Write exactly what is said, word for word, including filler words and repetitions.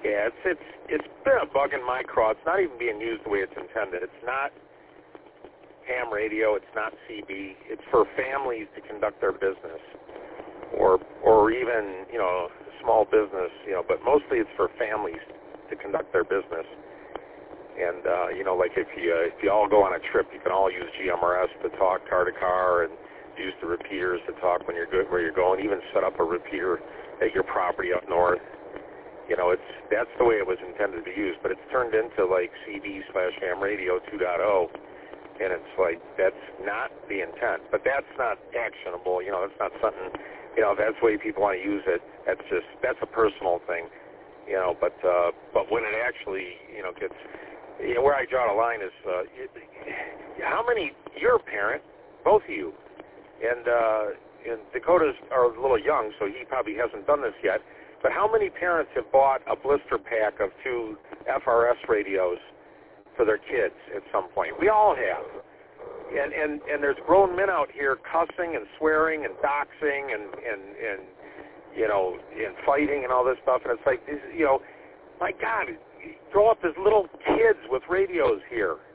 Yeah, it's it's it's been a bug in my craw. It's not even being used the way it's intended. It's not ham radio. It's not C B. It's for families to conduct their business, or or even you know small business. You know, but mostly it's for families to conduct their business. And uh, you know, like if you uh, if you all go on a trip, you can all use G M R S to talk car to car, and use the repeaters to talk when you're good where you're going. Even set up a repeater at your property up north. You know, it's that's the way it was intended to be used, but it's turned into like C B slash ham radio two point oh, and it's like that's not the intent. But that's not actionable. You know, that's not something. You know, that's the way people want to use it. That's just that's a personal thing. You know, but uh, but when it actually you know gets, you know, where I draw the line is uh, how many. You're a parent, both of you, and uh, and Dakota's are a little young, so he probably hasn't done this yet. But how many parents have bought a blister pack of two F R S radios for their kids at some point? We all have. And and, and there's grown men out here cussing and swearing and doxing and, and, and, you know, and fighting and all this stuff. And it's like, you know, my God, grow up as little kids with radios here.